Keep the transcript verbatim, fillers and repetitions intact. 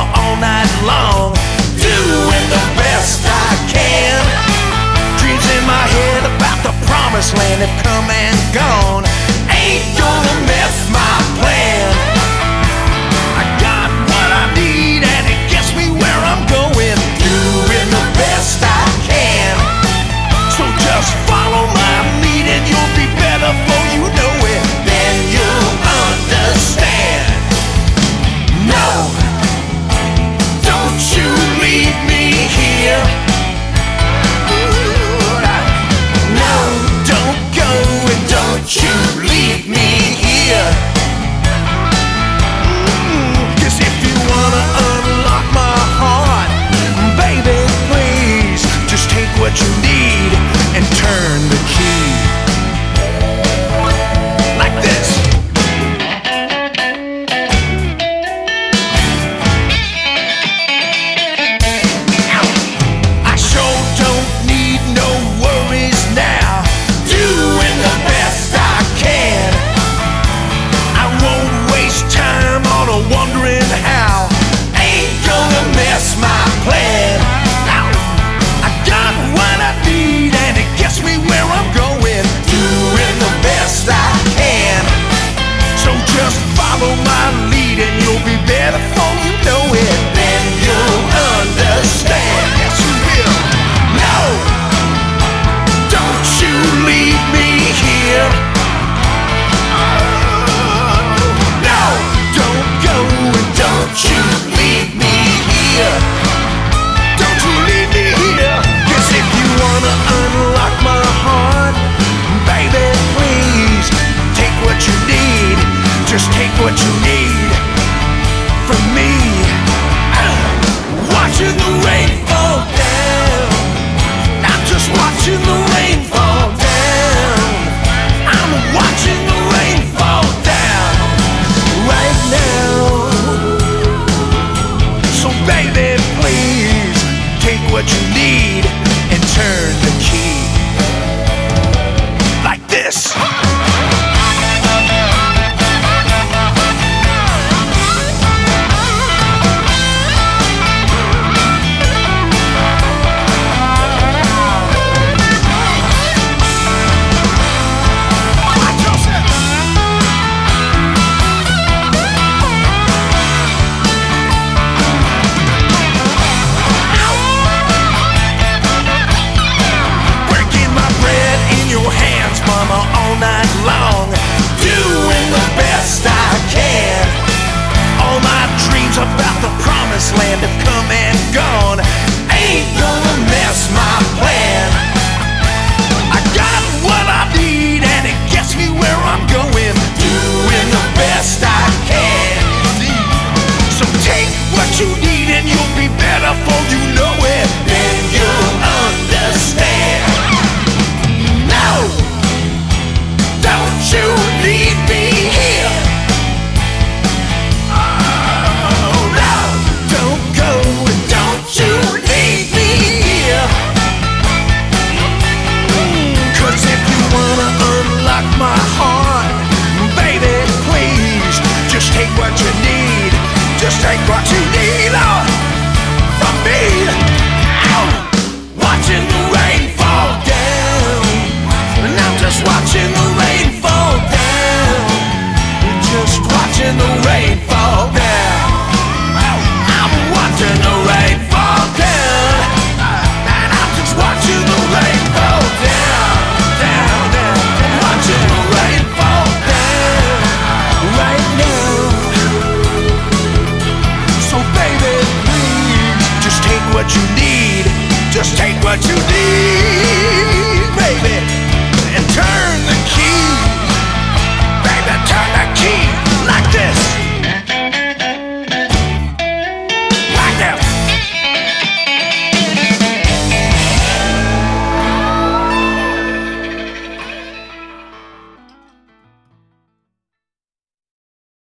mama, all night long, doing the best I can. Dreams in my head about the promised land have come and gone. Ain't gonna mess my plan. I got what I need and it gets me where I'm going, doing the best I can. So just follow my lead and you'll be better for you know it. Then you'll understand. No, don't you leave me here. No, don't go and don't you leave me here. Cause if you wanna unlock my heart, baby, please just take what you need and turn the key. Like this. I sure don't need no worries now, doing the best I can. I won't waste time on a wondering how. Ain't gonna mess my plan. I got what I need and it gets me where I'm going, doing the best I can. So just follow my lead and you'll be better for you know it. Then you'll understand. Yes, you will. No, don't you leave me here. No, don't go and don't you leave me here. Don't you leave me here. Cause if you wanna unlock my heart, baby, please take what you need. Just take what you need from me. Watching the rain fall down. I'm just watching the rain fall down. I'm watching the rain fall down right now. So baby, please take what you need and turn the key. Like this. Mama, all night long, doing the best I can. All my dreams about the promised land have come and gone. Ain't gonna mess my plan. I got what I need and it gets me where I'm going, doing the best I can. So take what you need and you'll be better for you know it. Then you'll understand. No, don't you leave me here. Oh no, don't go and don't you leave me here. Cause if you wanna unlock my heart, baby, please just take what you need. Just take what you need, oh, from me.